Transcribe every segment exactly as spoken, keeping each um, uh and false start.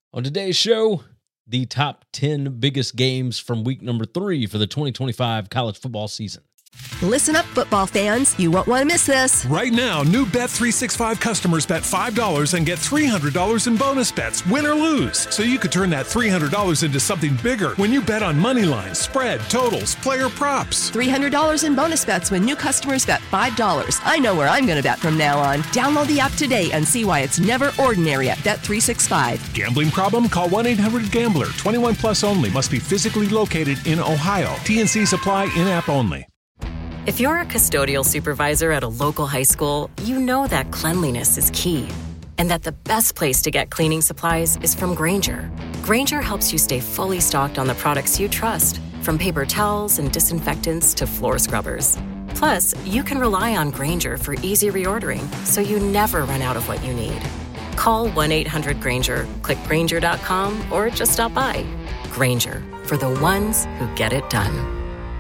On today's show, the top ten biggest games from week number three for the twenty twenty-five college football season. Listen up, football fans. You won't want to miss this. Right now, new Bet three sixty-five customers bet five dollars and get three hundred dollars in bonus bets, win or lose. So you could turn that three hundred dollars into something bigger when you bet on money lines, spread, totals, player props. three hundred dollars in bonus bets when new customers bet five dollars. I know where I'm going to bet from now on. Download the app today and see why it's never ordinary at Bet three sixty-five. Gambling problem? Call one eight hundred gambler. twenty-one plus only. Must be physically located in Ohio. T N C supply in-app only. If you're a custodial supervisor at a local high school, you know that cleanliness is key, and that the best place to get cleaning supplies is from Grainger. Grainger helps you stay fully stocked on the products you trust, from paper towels and disinfectants to floor scrubbers. Plus, you can rely on Grainger for easy reordering, so you never run out of what you need. Call one eight hundred Grainger, click Grainger dot com, or just stop by. Grainger, for the ones who get it done.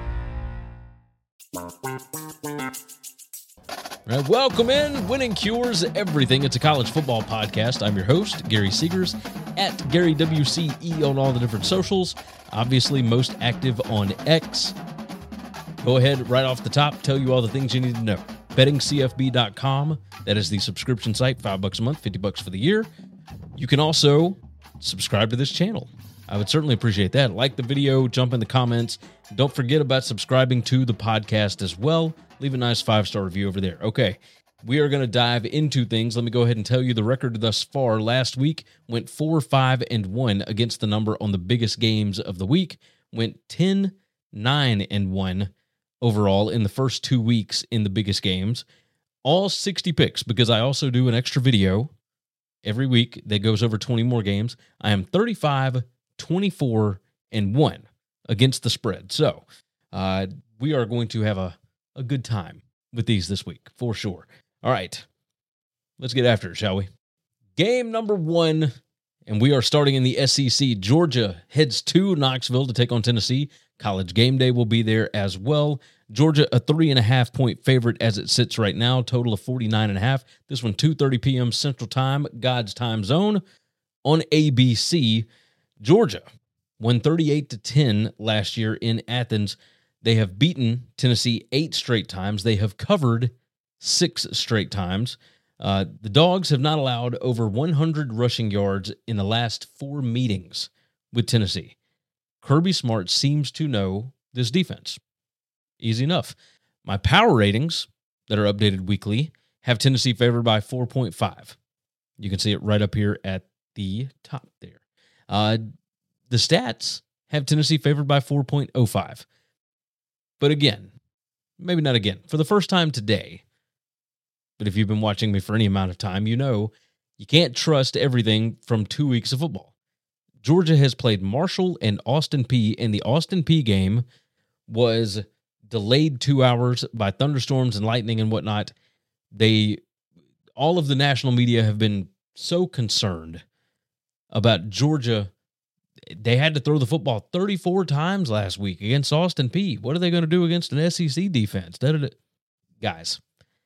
All right, welcome in. Winning Cures Everything. It's a college football podcast. I'm your host, Gary Seegers, at Gary W C E on all the different socials. Obviously, most active on X. Go ahead, right off the top, tell you all the things you need to know. betting c f b dot com. That is the subscription site, five bucks a month, fifty bucks for the year. You can also subscribe to this channel. I would certainly appreciate that. Like the video, jump in the comments. Don't forget about subscribing to the podcast as well. Leave a nice five-star review over there. Okay, we are going to dive into things. Let me go ahead and tell you the record thus far. Last week went four, five, and one against the number on the biggest games of the week. Went ten, nine, and one overall in the first two weeks in the biggest games. All sixty picks, because I also do an extra video every week that goes over twenty more games. I am thirty-five, twenty-four, and one against the spread. So uh, we are going to have a, a good time with these this week, for sure. All right, let's get after it, shall we? Game number one, and we are starting in the S E C. Georgia heads to Knoxville to take on Tennessee. College game day will be there as well. Georgia, a three and a half point favorite as it sits right now, total of forty-nine and a half. This one, two thirty p.m. Central Time, God's time zone on A B C. Georgia won thirty-eight to ten last year in Athens. They have beaten Tennessee eight straight times. They have covered six straight times. Uh, the Dogs have not allowed over one hundred rushing yards in the last four meetings with Tennessee. Kirby Smart seems to know this defense. Easy enough. My power ratings that are updated weekly have Tennessee favored by four point five. You can see it right up here at the top there. Uh, the stats have Tennessee favored by four point oh five. But again, maybe not again, for the first time today, but if you've been watching me for any amount of time, you know you can't trust everything from two weeks of football. Georgia has played Marshall and Austin Peay, and the Austin Peay game was delayed two hours by thunderstorms and lightning and whatnot. They, all of the national media have been so concerned about Georgia. They had to throw the football thirty-four times last week against Austin Peay. What are they going to do against an S E C defense? Da-da-da. Guys,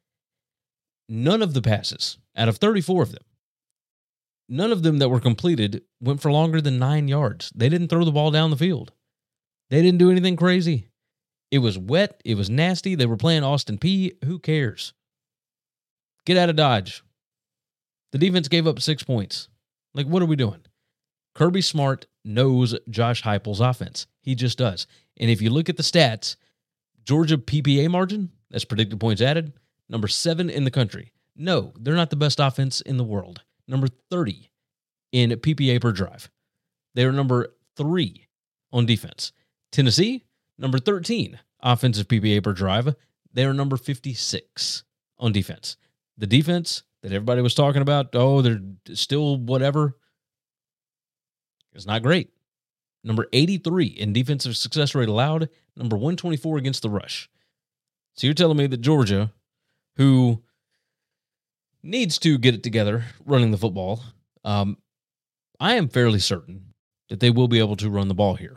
none of the passes, out of thirty-four of them, none of them that were completed went for longer than nine yards. They didn't throw the ball down the field. They didn't do anything crazy. It was wet. It was nasty. They were playing Austin Peay. Who cares? Get out of Dodge. The defense gave up six points. Like, what are we doing? Kirby Smart knows Josh Heupel's offense. He just does. And if you look at the stats, Georgia P P A margin, that's predicted points added, number seven in the country. No, they're not the best offense in the world. Number thirty in P P A per drive. They are number three on defense. Tennessee, number thirteen offensive P P A per drive. They are number fifty-six on defense. The defense that everybody was talking about, oh, they're still whatever, it's not great. Number eighty-three in defensive success rate allowed, number one twenty-four against the rush. So you're telling me that Georgia, who needs to get it together running the football, um, I am fairly certain that they will be able to run the ball here.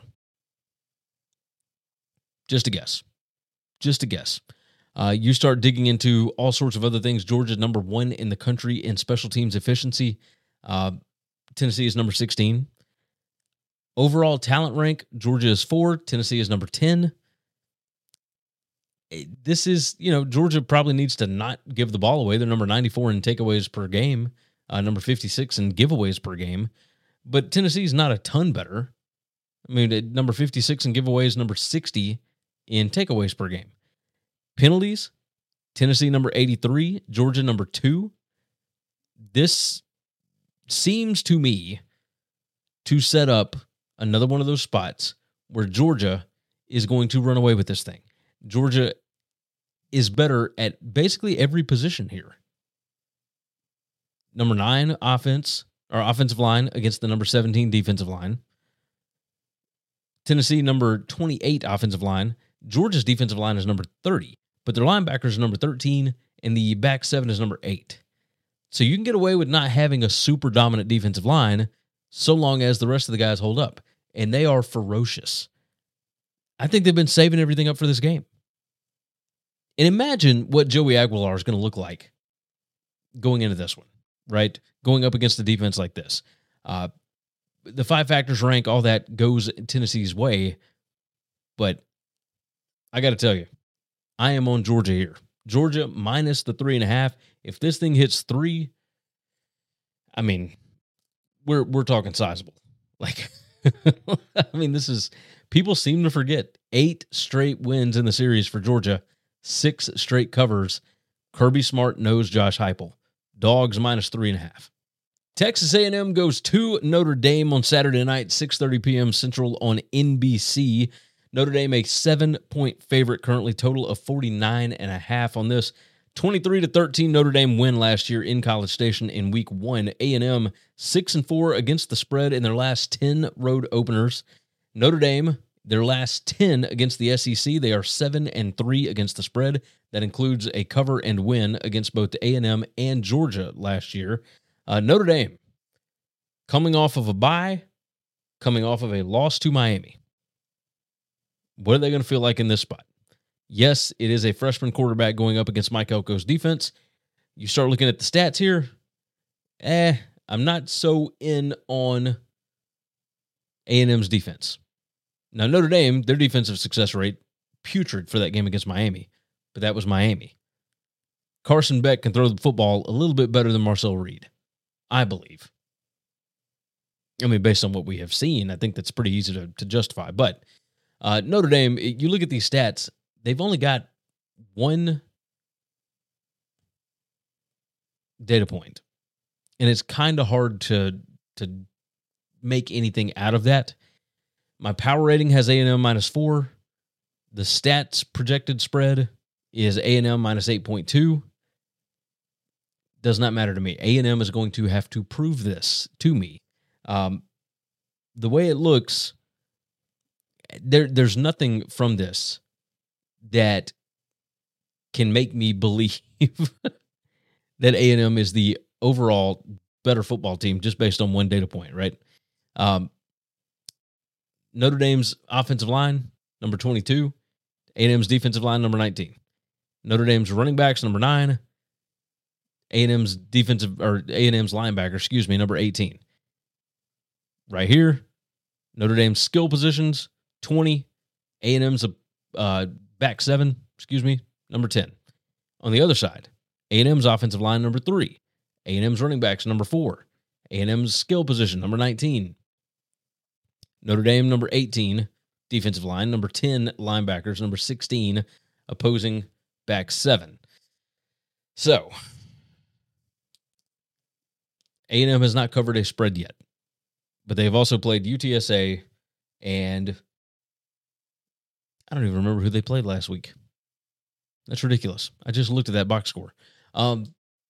Just a guess. Just a guess. Uh, you start digging into all sorts of other things. Georgia's number one in the country in special teams efficiency. Uh, Tennessee is number sixteen. Overall talent rank, Georgia is four. Tennessee is number ten. This is, you know, Georgia probably needs to not give the ball away. They're number ninety-four in takeaways per game, uh, number fifty-six in giveaways per game. But Tennessee is not a ton better. I mean, at number fifty-six in giveaways, number sixty in takeaways per game. Penalties, Tennessee number eighty-three, Georgia number two. This seems to me to set up another one of those spots where Georgia is going to run away with this thing. Georgia is better at basically every position here. Number nine offense or offensive line against the number seventeen defensive line. Tennessee number twenty-eight offensive line. Georgia's defensive line is number thirty, but their linebackers are number thirteen, and the back seven is number eight. So you can get away with not having a super dominant defensive line so long as the rest of the guys hold up, and they are ferocious. I think they've been saving everything up for this game. And imagine what Joey Aguilar is going to look like going into this one, right? Going up against a defense like this. Uh, the five factors rank, all that goes Tennessee's way. But I got to tell you, I am on Georgia here. Georgia minus the three and a half. If this thing hits three, I mean, we're we're talking sizable. Like, I mean, this is, people seem to forget eight straight wins in the series for Georgia, six straight covers. Kirby Smart knows Josh Heupel. Dogs minus three and a half. Texas A and M goes to Notre Dame on Saturday night, six thirty p.m. Central on N B C. Notre Dame a seven-point favorite, currently total of forty-nine and a half on this. twenty-three to thirteen Notre Dame win last year in College Station in week one. A and M six and four against the spread in their last ten road openers. Notre Dame, their last ten against the S E C, they are seven and three against the spread. That includes a cover and win against both A and M and Georgia last year. Uh, Notre Dame, coming off of a bye, coming off of a loss to Miami. What are they going to feel like in this spot? Yes, it is a freshman quarterback going up against Mike Elko's defense. You start looking at the stats here. Eh, I'm not so in on A and M's defense. Now, Notre Dame, their defensive success rate, putrid for that game against Miami, but that was Miami. Carson Beck can throw the football a little bit better than Marcel Reed, I believe. I mean, based on what we have seen, I think that's pretty easy to, to justify. But uh, Notre Dame, you look at these stats, they've only got one data point, and it's kind of hard to to make anything out of that. My power rating has A and M minus four. The stats projected spread is A and M minus eight point two. Does not matter to me. A and M is going to have to prove this to me. Um, the way it looks, there there's nothing from this that can make me believe that A and M is the overall better football team just based on one data point, right? Um, Notre Dame's offensive line, number twenty-two. A and M's defensive line, number nineteen. Notre Dame's running backs, number nine. A and M's defensive, or A and M's linebacker, excuse me, number eighteen. Right here, Notre Dame's skill positions, twenty. A and M's uh, back seven, excuse me, number ten. On the other side, A and M's offensive line, number three. A and M's running backs, number four. A and M's skill position, number nineteen. Notre Dame, number eighteen, defensive line. Number ten, linebackers. Number sixteen, opposing back seven. So, A and M has not covered a spread yet, but they've also played U T S A, and I don't even remember who they played last week. That's ridiculous. I just looked at that box score. Um,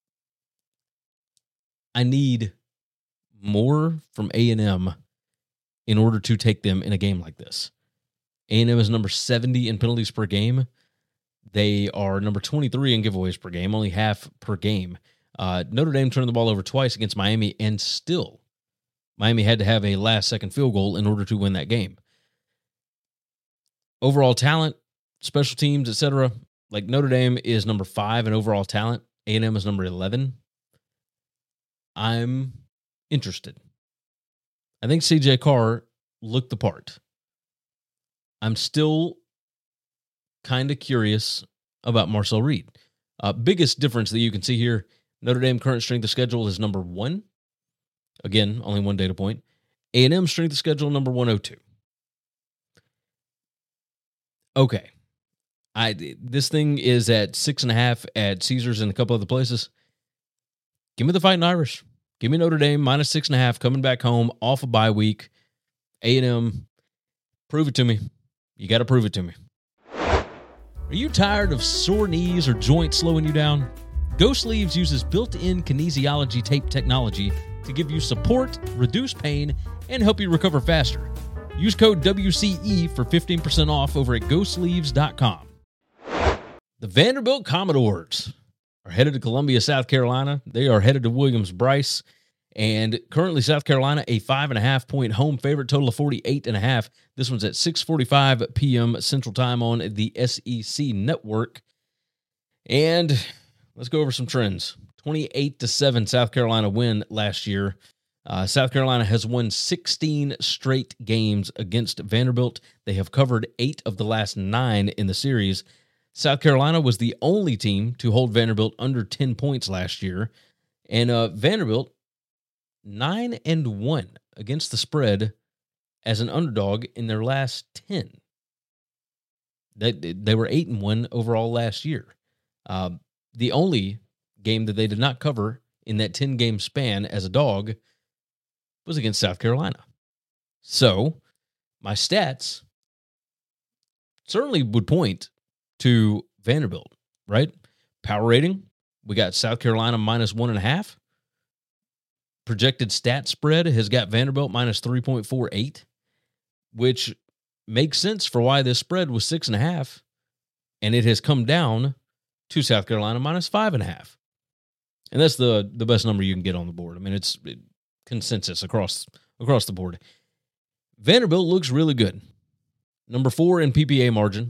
I need more from A and M in order to take them in a game like this. A and M is number seventy in penalties per game. They are number twenty-three in giveaways per game, only half per game. Uh, Notre Dame turned the ball over twice against Miami, and still Miami had to have a last-second field goal in order to win that game. Overall talent, special teams, et cetera, like Notre Dame is number five in overall talent. A and M is number eleven. I'm interested. I think C J Carr looked the part. I'm still kind of curious about Marcel Reed. Uh, biggest difference that you can see here, Notre Dame current strength of schedule is number one. Again, only one data point. A and M strength of schedule number one oh two. Okay. I this thing is at six and a half at Caesars and a couple other places. Give me the Fighting Irish. Give me Notre Dame minus six and a half coming back home off a bye week. A and M, prove it to me. You got to prove it to me. Are you tired of sore knees or joints slowing you down? Go Sleeves uses built-in kinesiology tape technology to give you support, reduce pain, and help you recover faster. Use code W C E for fifteen percent off over at go sleeves dot com. The Vanderbilt Commodores are headed to Columbia, South Carolina. They are headed to Williams-Brice. And currently, South Carolina, a five and a half point home favorite, total of forty-eight and a half. This one's at six forty-five p.m. Central Time on the S E C Network. And let's go over some trends. twenty-eight to seven South Carolina win last year. Uh, South Carolina has won sixteen straight games against Vanderbilt. They have covered eight of the last nine in the series. South Carolina was the only team to hold Vanderbilt under ten points last year. And uh, Vanderbilt, nine and one against the spread as an underdog in their last ten. They, they were eight and one overall last year. Uh, the only game that they did not cover in that ten-game span as a dog was against South Carolina. So my stats certainly would point to Vanderbilt, right? Power rating, we got South Carolina minus one and a half. Projected stat spread has got Vanderbilt minus three point four eight, which makes sense for why this spread was six and a half, and it has come down to South Carolina minus five and a half. And that's the, the best number you can get on the board. I mean, it's it, consensus across across the board. Vanderbilt looks really good. Number four in P P A margin.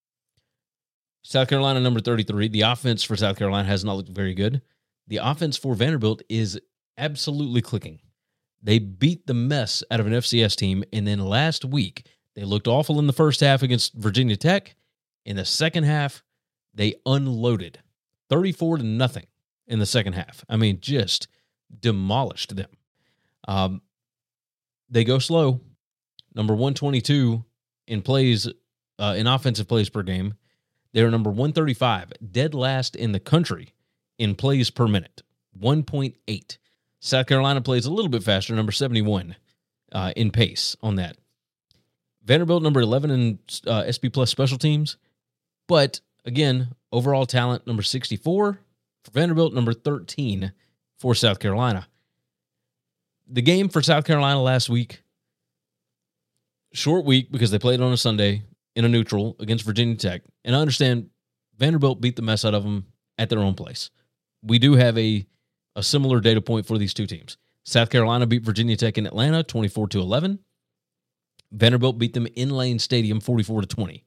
South Carolina, number thirty-three. The offense for South Carolina has not looked very good. The offense for Vanderbilt is absolutely clicking. They beat the mess out of an F C S team, and then last week, they looked awful in the first half against Virginia Tech. In the second half, they unloaded thirty-four to nothing in the second half. I mean, just demolished them. Um, they go slow. Number one twenty-two in plays, uh, in offensive plays per game. They're number one thirty-five, dead last in the country in plays per minute, one point eight. South Carolina plays a little bit faster, number seventy-one uh, in pace on that. Vanderbilt, number eleven in uh, S P Plus special teams. But, again, overall talent, number sixty-four for Vanderbilt, number thirteen for South Carolina. The game for South Carolina last week, short week because they played on a Sunday in a neutral against Virginia Tech. And I understand Vanderbilt beat the mess out of them at their own place. We do have a, a similar data point for these two teams. South Carolina beat Virginia Tech in Atlanta twenty-four to eleven. Vanderbilt beat them in Lane Stadium forty-four to twenty.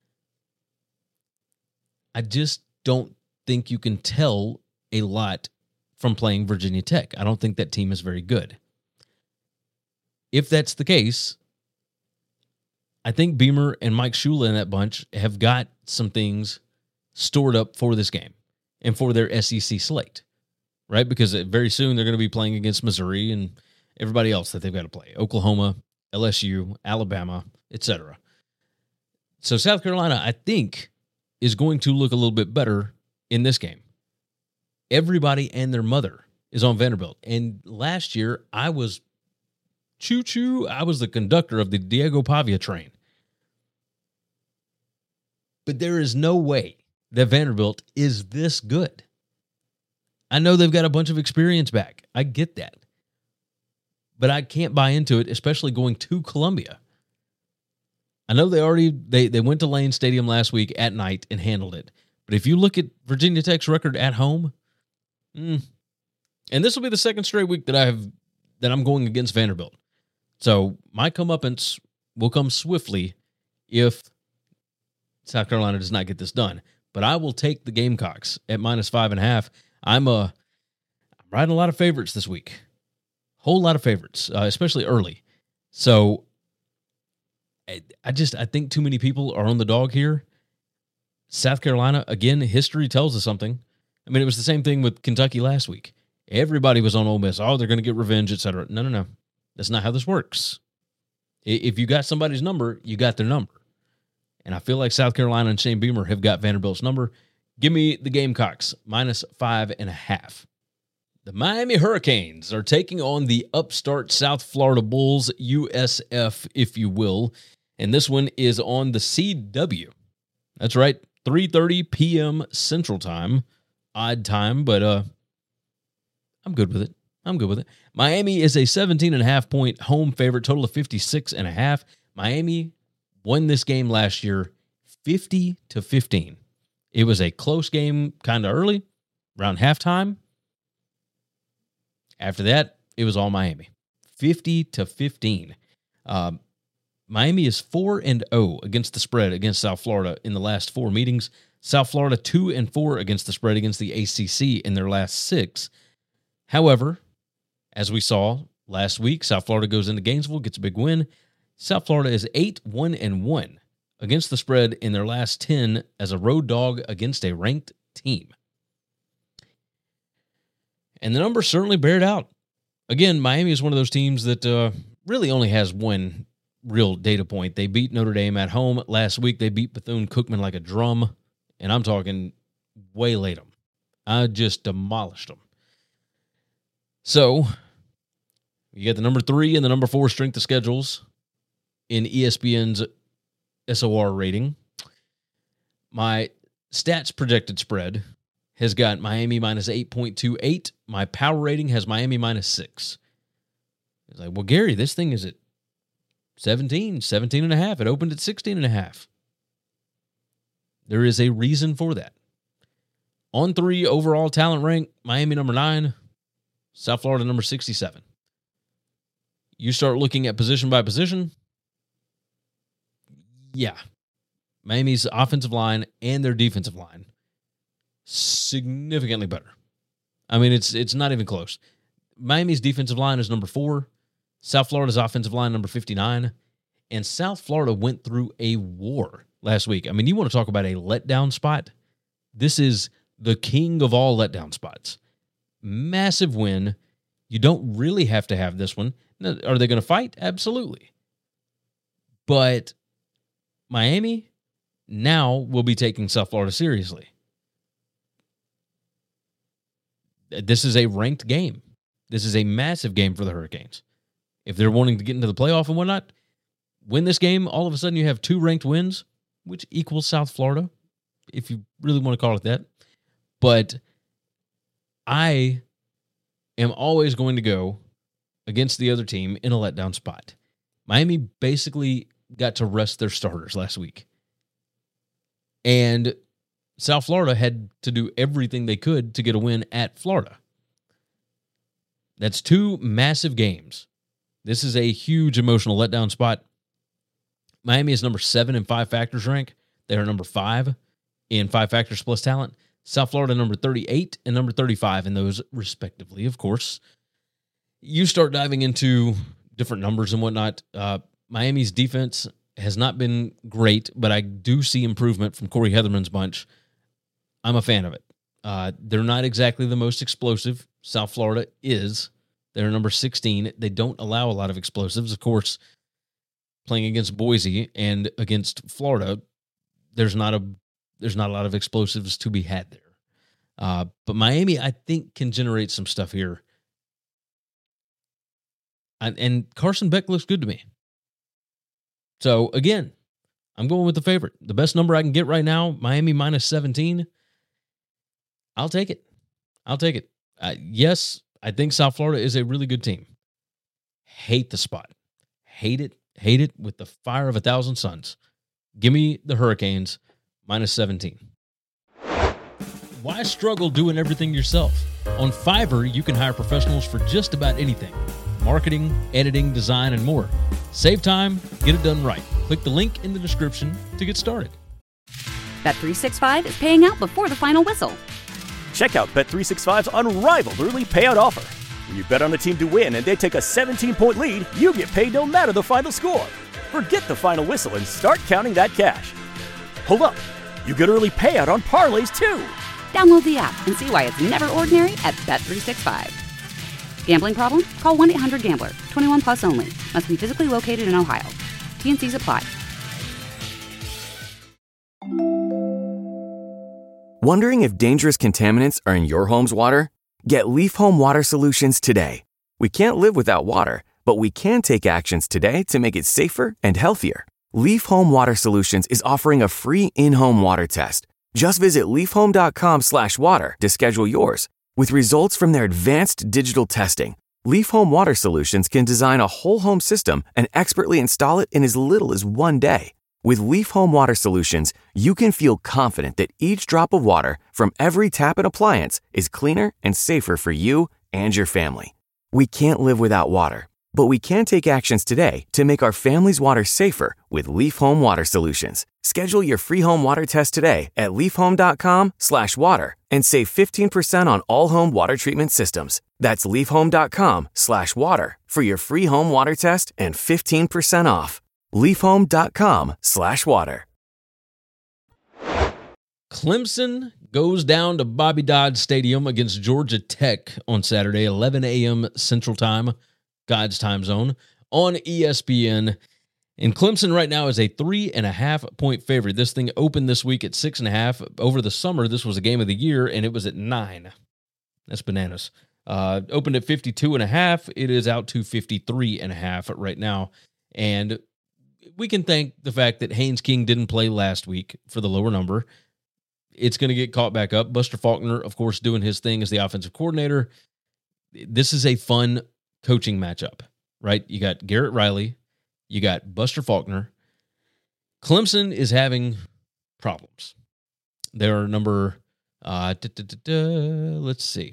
I just don't think you can tell a lot from playing Virginia Tech. I don't think that team is very good. If that's the case, I think Beamer and Mike Shula and that bunch have got some things stored up for this game and for their S E C slate, right? Because very soon they're going to be playing against Missouri and everybody else that they've got to play. Oklahoma, L S U, Alabama, et cetera. So South Carolina, I think, is going to look a little bit better in this game. Everybody and their mother is on Vanderbilt. And last year, I was choo-choo. I was the conductor of the Diego Pavia train. But there is no way that Vanderbilt is this good. I know they've got a bunch of experience back. I get that. But I can't buy into it, especially going to Columbia. I know they already they, they went to Lane Stadium last week at night and handled it. But if you look at Virginia Tech's record at home, mm, and this will be the second straight week that I have that I'm going against Vanderbilt. So my comeuppance will come swiftly if South Carolina does not get this done. But I will take the Gamecocks at minus five and a half. I'm a I'm riding a lot of favorites this week. Whole lot of favorites, uh, especially early. So I, I just I think too many people are on the dog here. South Carolina, again, history tells us something. I mean, it was the same thing with Kentucky last week. Everybody was on Ole Miss. Oh, they're going to get revenge, et cetera. No, no, no. That's not how this works. If you got somebody's number, you got their number. And I feel like South Carolina and Shane Beamer have got Vanderbilt's number. Give me the Gamecocks, minus five and a half. The Miami Hurricanes are taking on the upstart South Florida Bulls, U S F, if you will. And this one is on the C W. That's right, three thirty p.m. Central Time. Odd time, but uh, I'm good with it. I'm good with it. Miami is a seventeen and a half point home favorite, total of fifty-six and a half. Miami won this game last year fifty to fifteen. It was a close game kind of early, around halftime. After that, it was all Miami. fifty to fifteen. Um, Miami is four and oh against the spread against South Florida in the last four meetings. South Florida two and four against the spread against the A C C in their last six. However, as we saw last week, South Florida goes into Gainesville, gets a big win. South Florida is eight one and one against the spread in their last ten as a road dog against a ranked team. And the numbers certainly bear it out. Again, Miami is one of those teams that uh, really only has one real data point. They beat Notre Dame at home last week. They beat Bethune-Cookman like a drum. And I'm talking waylaid them. I just demolished them. So, you get the number three and the number four strength of schedules in E S P N's S O R rating. My stats projected spread has got Miami minus eight point two eight. My power rating has Miami minus six. It's like, well, Gary, this thing is at seventeen, seventeen and a half. It opened at sixteen and a half. There is a reason for that. On three overall talent rank, Miami number nine, South Florida number sixty-seven. You start looking at position by position. Yeah. Miami's offensive line and their defensive line significantly better. I mean, it's it's not even close. Miami's defensive line is number four. South Florida's offensive line number fifty-nine. And South Florida went through a war last week. I mean, you want to talk about a letdown spot? This is the king of all letdown spots. Massive win. You don't really have to have this one. Now, are they going to fight? Absolutely. But Miami now will be taking South Florida seriously. This is a ranked game. This is a massive game for the Hurricanes. If they're wanting to get into the playoff and whatnot, win this game, all of a sudden you have two ranked wins, which equals South Florida, if you really want to call it that. But I am always going to go against the other team in a letdown spot. Miami basically got to rest their starters last week. And South Florida had to do everything they could to get a win at Florida. That's two massive games. This is a huge emotional letdown spot. Miami is number seven in five factors rank. They are number five in five factors plus talent. South Florida number thirty-eight and number thirty-five in those respectively, of course. You start diving into different numbers and whatnot. Uh, Miami's defense has not been great, but I do see improvement from Corey Heatherman's bunch. I'm a fan of it. Uh, they're not exactly the most explosive. South Florida is. They're number sixteen. They don't allow a lot of explosives. Of course, playing against Boise and against Florida, there's not a there's not a lot of explosives to be had there. Uh, but Miami, I think, can generate some stuff here. And, and Carson Beck looks good to me. So, again, I'm going with the favorite. The best number I can get right now, Miami minus seventeen. I'll take it. I'll take it. Uh, yes, I think South Florida is a really good team. Hate the spot. Hate it. Hate it with the fire of a thousand suns. Give me the Hurricanes minus seventeen. Why struggle doing everything yourself? On Fiverr, you can hire professionals for just about anything. Marketing, editing, design, and more. Save time, get it done right. Click the link in the description to get started. Bet three sixty-five is paying out before the final whistle. Check out Bet three sixty-five's unrivaled early payout offer. When you bet on a team to win and they take a seventeen-point lead, you get paid no matter the final score. Forget the final whistle and start counting that cash. Hold up. You get early payout on parlays, too. Download the app and see why it's never ordinary at Bet three sixty-five. Gambling problem? Call one eight hundred gambler. twenty-one plus only. Must be physically located in Ohio. T and Cs apply. Wondering if dangerous contaminants are in your home's water? Get Leaf Home Water Solutions today. We can't live without water, but we can take actions today to make it safer and healthier. Leaf Home Water Solutions is offering a free in-home water test. Just visit leafhome.com slash water to schedule yours. With results from their advanced digital testing, Leaf Home Water Solutions can design a whole home system and expertly install it in as little as one day. With Leaf Home Water Solutions, you can feel confident that each drop of water from every tap and appliance is cleaner and safer for you and your family. We can't live without water, but we can take actions today to make our family's water safer with Leaf Home Water Solutions. Schedule your free home water test today at leafhome.com slash water and save fifteen percent on all home water treatment systems. That's leafhome.com slash water for your free home water test and fifteen percent off. leafhome.com slash water. Clemson goes down to Bobby Dodd Stadium against Georgia Tech on Saturday, eleven a.m. Central Time, God's time zone, on E S P N. And Clemson right now is a three and a half point favorite. This thing opened this week at six and a half. Over the summer, this was a game of the year, and it was at nine. That's bananas. Uh, opened at fifty-two and a half. It is out to fifty-three and a half right now. And we can thank the fact that Haynes King didn't play last week for the lower number. It's going to get caught back up. Buster Faulkner, of course, doing his thing as the offensive coordinator. This is a fun coaching matchup, right? You got Garrett Riley. You got Buster Faulkner. Clemson is having problems. They're number, uh, da, da, da, da, let's see.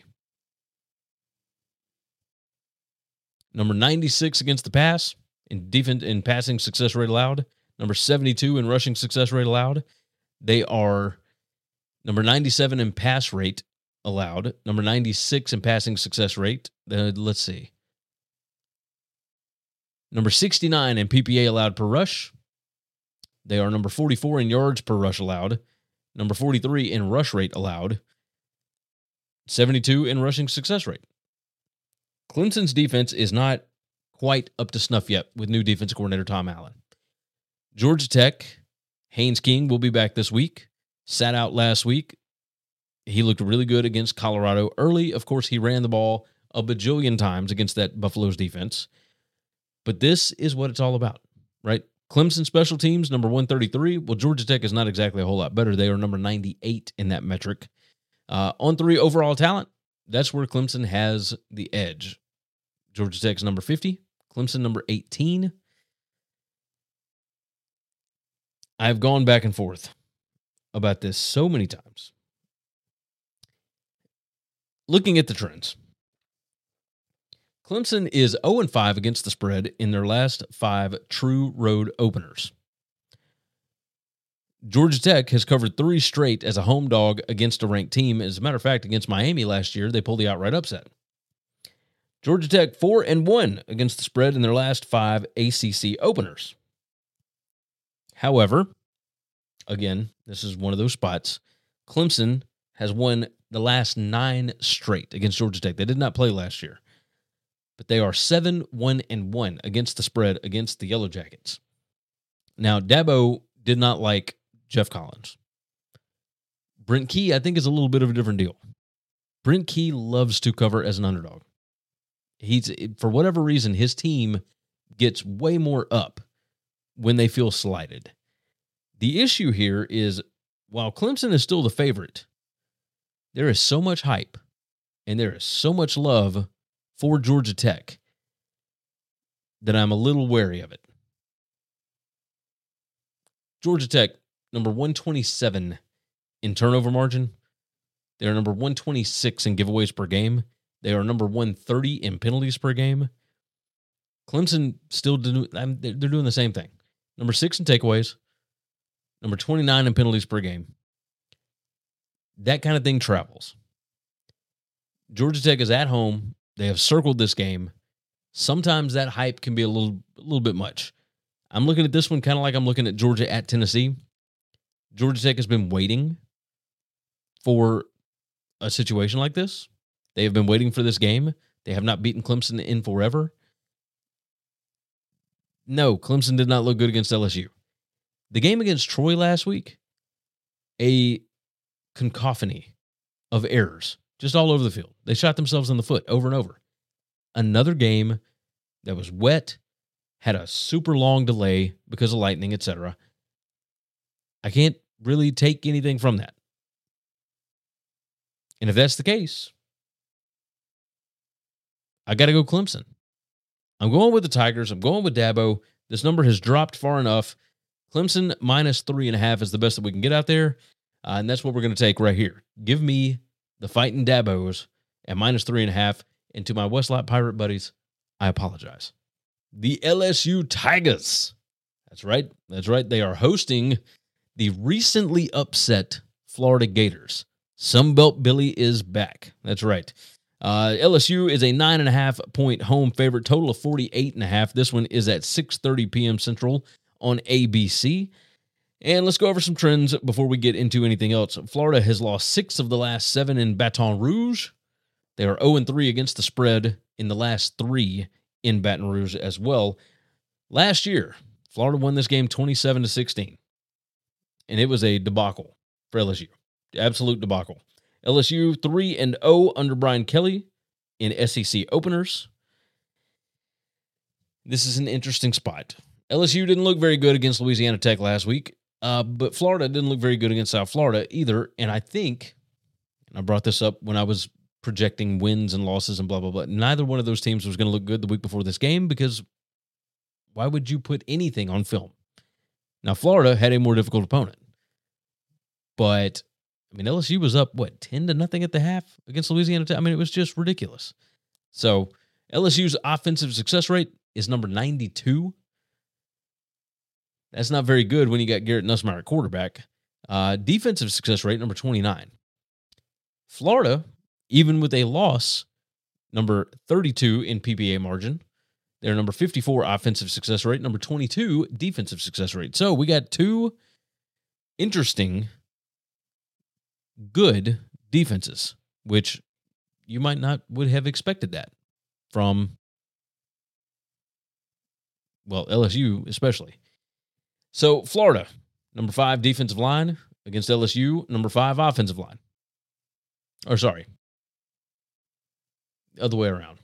Number ninety-six against the pass in defense in passing success rate allowed. Number seventy-two in rushing success rate allowed. They are number ninety-seven in pass rate allowed. Number ninety-six in passing success rate. Uh, let's see. Number sixty-nine in P P A allowed per rush. They are number forty-four in yards per rush allowed. Number forty-three in rush rate allowed. seventy-two in rushing success rate. Clemson's defense is not quite up to snuff yet with new defensive coordinator Tom Allen. Georgia Tech, Haynes King will be back this week. Sat out last week. He looked really good against Colorado. Early, of course, he ran the ball a bajillion times against that Buffalo's defense. But this is what it's all about, right? Clemson special teams, number one thirty-three. Well, Georgia Tech is not exactly a whole lot better. They are number ninety-eight in that metric. Uh, on three overall talent, that's where Clemson has the edge. Georgia Tech's number fifty, Clemson number eighteen. I've gone back and forth about this so many times. Looking at the trends, Clemson is oh and five against the spread in their last five true road openers. Georgia Tech has covered three straight as a home dog against a ranked team. As a matter of fact, against Miami last year, they pulled the outright upset. Georgia Tech four and one against the spread in their last five A C C openers. However, again, this is one of those spots. Clemson has won the last nine straight against Georgia Tech. They did not play last year. But they are seven, one, and one against the spread against the Yellow Jackets. Now, Dabo did not like Jeff Collins. Brent Key, I think, is a little bit of a different deal. Brent Key loves to cover as an underdog. He's, for whatever reason, his team gets way more up when they feel slighted. The issue here is, while Clemson is still the favorite, there is so much hype and there is so much love for Georgia Tech that I'm a little wary of it. Georgia Tech, number one twenty-seven in turnover margin. They are number one twenty-six in giveaways per game. They are number one thirty in penalties per game. Clemson still do, they're doing the same thing. Number six in takeaways. Number twenty-nine in penalties per game. That kind of thing travels. Georgia Tech is at home They have circled this game. Sometimes that hype can be a little, a little bit much. I'm looking at this one kind of like I'm looking at Georgia at Tennessee. Georgia Tech has been waiting for a situation like this. They have been waiting for this game. They have not beaten Clemson in forever. No, Clemson did not look good against L S U. The game against Troy last week, a cacophony of errors just all over the field. They shot themselves in the foot over and over. Another game that was wet, had a super long delay because of lightning, et cetera. I can't really take anything from that. And if that's the case, I got to go Clemson. I'm going with the Tigers. I'm going with Dabo. This number has dropped far enough. Clemson minus three and a half is the best that we can get out there. Uh, and that's what we're going to take right here. Give me the Fighting Dabos at minus three and a half. And to my Westlot Pirate buddies, I apologize. The L S U Tigers. That's right. That's right. They are hosting the recently upset Florida Gators. Sunbelt Billy is back. That's right. Uh, L S U is a nine and a half point home favorite, total of forty-eight and a half. This one is at six thirty p.m. Central on A B C. And let's go over some trends before we get into anything else. Florida has lost six of the last seven in Baton Rouge. They are oh and three against the spread in the last three in Baton Rouge as well. Last year, Florida won this game twenty-seven to sixteen. And it was a debacle for L S U. Absolute debacle. L S U three and oh under Brian Kelly in S E C openers. This is an interesting spot. L S U didn't look very good against Louisiana Tech last week, uh, but Florida didn't look very good against South Florida either. And I think, and I brought this up when I was projecting wins and losses and blah, blah, blah, neither one of those teams was going to look good the week before this game because why would you put anything on film? Now, Florida had a more difficult opponent, but I mean, L S U was up, what, ten to nothing at the half against Louisiana Tech? I mean, it was just ridiculous. So L S U's offensive success rate is number ninety-two. That's not very good when you got Garrett Nussmeier at quarterback. Uh, defensive success rate, number twenty-nine. Florida, even with a loss, number thirty-two in P P A margin. They're number fifty-four offensive success rate, number twenty-two defensive success rate. So we got two interesting, good defenses, which you might not would have expected that from, well, L S U especially. So Florida, number five defensive line against L S U, number five offensive line. Or sorry, other way around.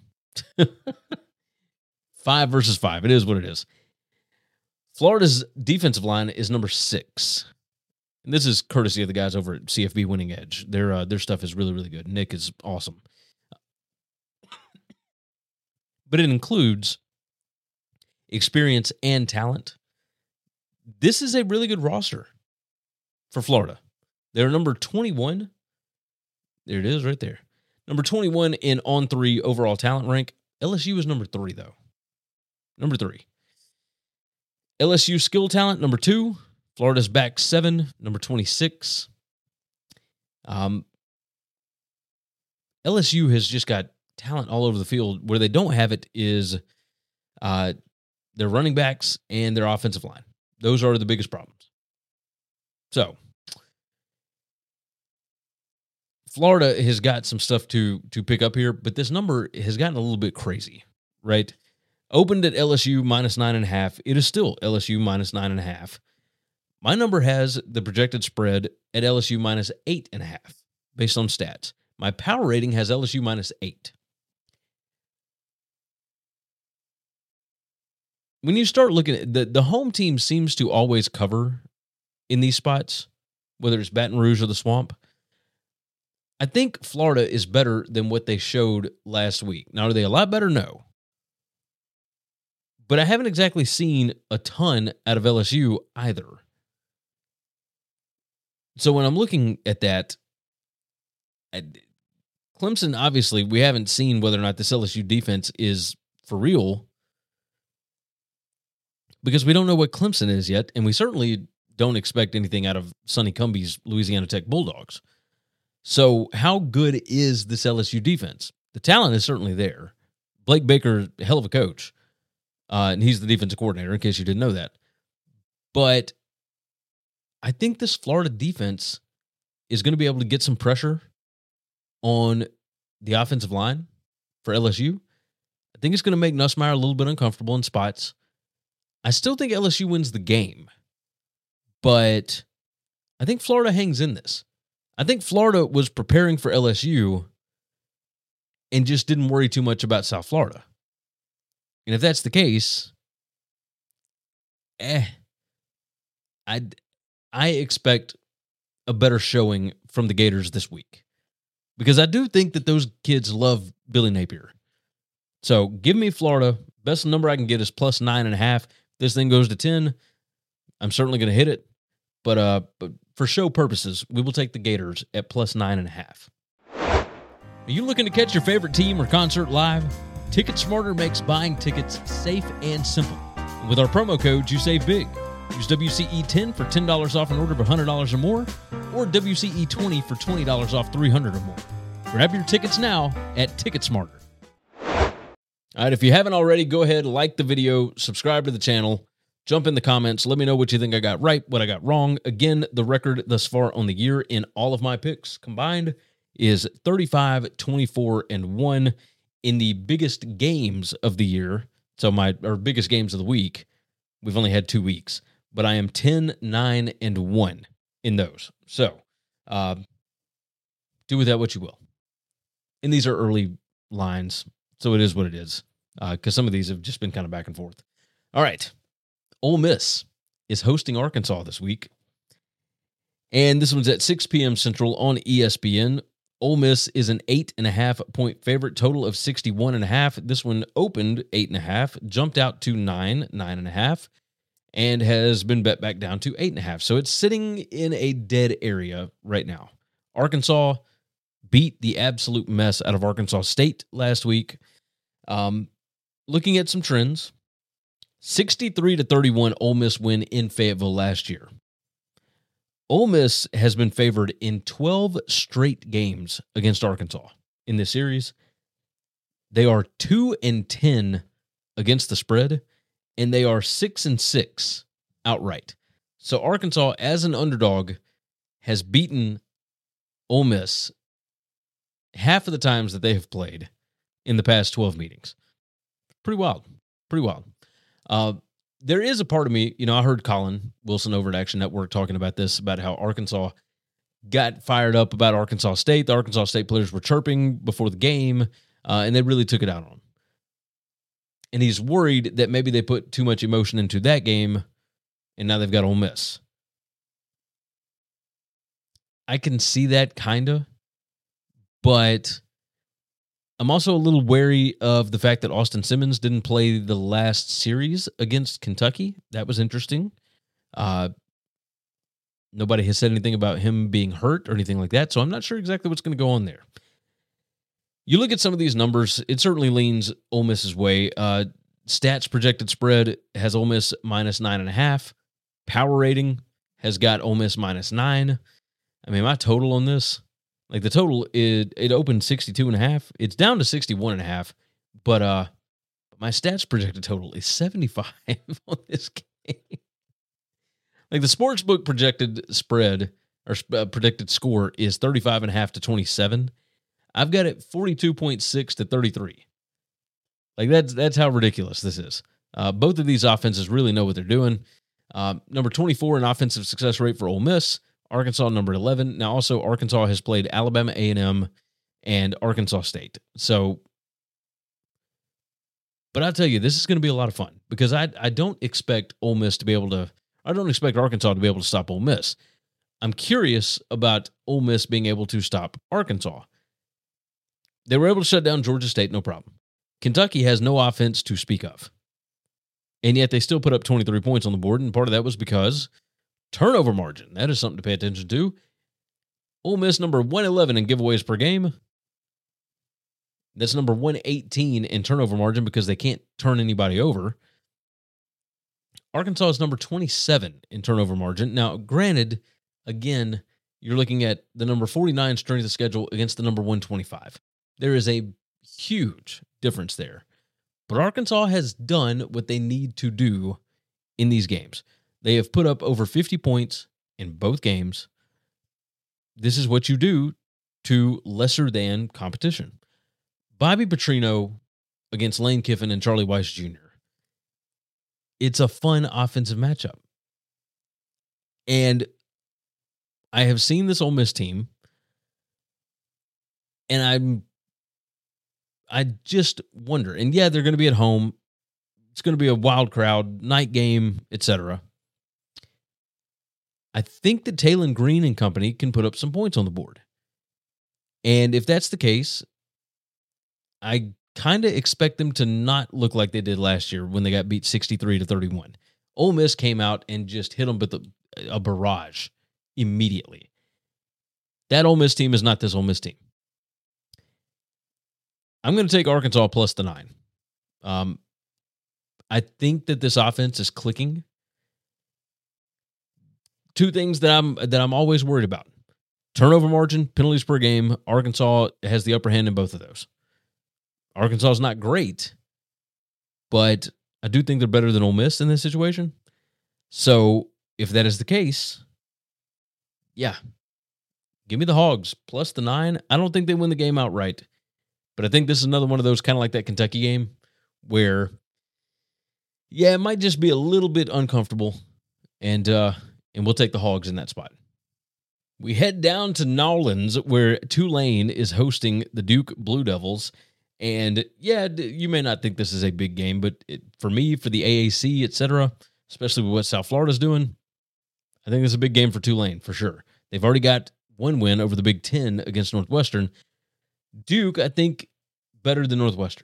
Five versus five. It is what it is. Florida's defensive line is number six. And this is courtesy of the guys over at C F B Winning Edge. Their uh, their stuff is really, really good. Nick is awesome. But it includes experience and talent. This is a really good roster for Florida. They're number twenty-one. There it is right there. Number twenty-one in on three overall talent rank. L S U is number three, though. Number three. L S U skill talent, number two. Florida's back seven, number twenty-six. Um, L S U has just got talent all over the field. Where they don't have it is uh, their running backs and their offensive line. Those are the biggest problems. So, Florida has got some stuff to, to pick up here, but this number has gotten a little bit crazy, right? Opened at L S U minus nine and a half. It is still L S U minus nine and a half. My number has the projected spread at L S U minus eight and a half based on stats. My power rating has L S U minus eight. When you start looking at the, the home team seems to always cover in these spots, whether it's Baton Rouge or the Swamp. I think Florida is better than what they showed last week. Now, are they a lot better? No. But I haven't exactly seen a ton out of L S U either. So when I'm looking at that, I, Clemson, obviously, we haven't seen whether or not this L S U defense is for real because we don't know what Clemson is yet, and we certainly don't expect anything out of Sonny Cumbie's Louisiana Tech Bulldogs. So how good is this L S U defense? The talent is certainly there. Blake Baker, a hell of a coach, uh, and he's the defensive coordinator, in case you didn't know that. But I think this Florida defense is going to be able to get some pressure on the offensive line for L S U. I think it's going to make Nussmeier a little bit uncomfortable in spots. I still think L S U wins the game, but I think Florida hangs in this. I think Florida was preparing for L S U and just didn't worry too much about South Florida. And if that's the case, eh, I I expect a better showing from the Gators this week, because I do think that those kids love Billy Napier. So give me Florida. Best number I can get is plus nine and a half. This thing goes to ten. I'm certainly going to hit it, but uh, but for show purposes, we will take the Gators at plus nine and a half. Are you looking to catch your favorite team or concert live? TicketSmarter makes buying tickets safe and simple. With our promo codes, you save big. Use W C E ten for ten dollars off an order of one hundred dollars or more, or W C E twenty for twenty dollars off three hundred dollars or more. Grab your tickets now at TicketSmarter. All right, if you haven't already, go ahead, like the video, subscribe to the channel, jump in the comments, let me know what you think I got right, what I got wrong. Again, the record thus far on the year in all of my picks combined is thirty-five, twenty-four, and one in the biggest games of the year. So my or biggest games of the week. We've only had two weeks, but I am ten, nine, and one in those. So uh, do with that what you will. And these are early lines, so it is what it is, because uh, some of these have just been kind of back and forth. All right. Ole Miss is hosting Arkansas this week, and this one's at six p.m. Central on E S P N. Ole Miss is an eight and a half point favorite, total of sixty-one and a half. This one opened eight and a half, jumped out to nine, nine and a half, and has been bet back down to eight and a half. So it's sitting in a dead area right now. Arkansas beat the absolute mess out of Arkansas State last week. Um, looking at some trends, sixty-three to thirty-one Ole Miss win in Fayetteville last year. Ole Miss has been favored in twelve straight games against Arkansas in this series. They are two and ten against the spread, and they are six and six outright. So Arkansas, as an underdog, has beaten Ole Miss half of the times that they have played in the past twelve meetings. Pretty wild. Pretty wild. Uh, there is a part of me, you know, I heard Colin Wilson over at Action Network talking about this, about how Arkansas got fired up about Arkansas State. The Arkansas State players were chirping before the game, uh, and they really took it out on him. And he's worried that maybe they put too much emotion into that game, and now they've got Ole Miss. I can see that, kind of. But I'm also a little wary of the fact that Austin Simmons didn't play the last series against Kentucky. That was interesting. Uh, nobody has said anything about him being hurt or anything like that, so I'm not sure exactly what's going to go on there. You look at some of these numbers, it certainly leans Ole Miss's way. Uh, stats projected spread has Ole Miss minus nine and a half. Power rating has got Ole Miss minus nine. I mean, my total on this, like the total, it, it opened sixty-two and a half. It's down to sixty-one and a half, but uh, my stats projected total is seventy-five on this game. Like the sportsbook projected spread or uh, predicted score is thirty-five and a half to twenty-seven. I've got it forty-two point six to thirty-three. Like that's that's how ridiculous this is. Uh, both of these offenses really know what they're doing. Uh, number twenty-four in offensive success rate for Ole Miss. Arkansas number eleven. Now also Arkansas has played Alabama A and M and Arkansas State. So, but I'll tell you, this is going to be a lot of fun because I I don't expect Ole Miss to be able to. I don't expect Arkansas to be able to stop Ole Miss. I'm curious about Ole Miss being able to stop Arkansas. They were able to shut down Georgia State, no problem. Kentucky has no offense to speak of. And yet they still put up twenty-three points on the board, and part of that was because turnover margin. That is something to pay attention to. Ole Miss number one eleven in giveaways per game. That's number one eighteen in turnover margin because they can't turn anybody over. Arkansas is number twenty-seven in turnover margin. Now, granted, again, you're looking at the number forty-nine strength of schedule against the number one twenty-five. There is a Huge difference there. But Arkansas has done what they need to do in these games. They have put up over fifty points in both games. This is what you do to lesser than competition. Bobby Petrino against Lane Kiffin and Charlie Weiss Junior It's a fun offensive matchup. And I have seen this Ole Miss team, and I'm I just wonder, and yeah, they're going to be at home. It's going to be a wild crowd, night game, et cetera. I think that Taylen Green and company can put up some points on the board. And if that's the case, I kind of expect them to not look like they did last year when they got beat sixty-three to thirty-one. Ole Miss came out and just hit them with a, a barrage immediately. That Ole Miss team is not this Ole Miss team. I'm going to take Arkansas plus the nine. Um, I think that this offense is clicking. Two things that I'm that I'm always worried about. Turnover margin, penalties per game. Arkansas has the upper hand in both of those. Arkansas is not great, but I do think they're better than Ole Miss in this situation. So if that is the case, yeah, give me the Hogs plus the nine. I don't think they win the game outright, but I think this is another one of those kind of like that Kentucky game where, yeah, it might just be a little bit uncomfortable, and uh, and we'll take the Hogs in that spot. We head down to Nolens, where Tulane is hosting the Duke Blue Devils. And yeah, you may not think this is a big game, but it, for me, for the A A C, et cetera, especially with what South Florida's doing, I think this is a big game for Tulane, for sure. They've already got one win over the Big Ten against Northwestern. Duke, I think, better than Northwestern.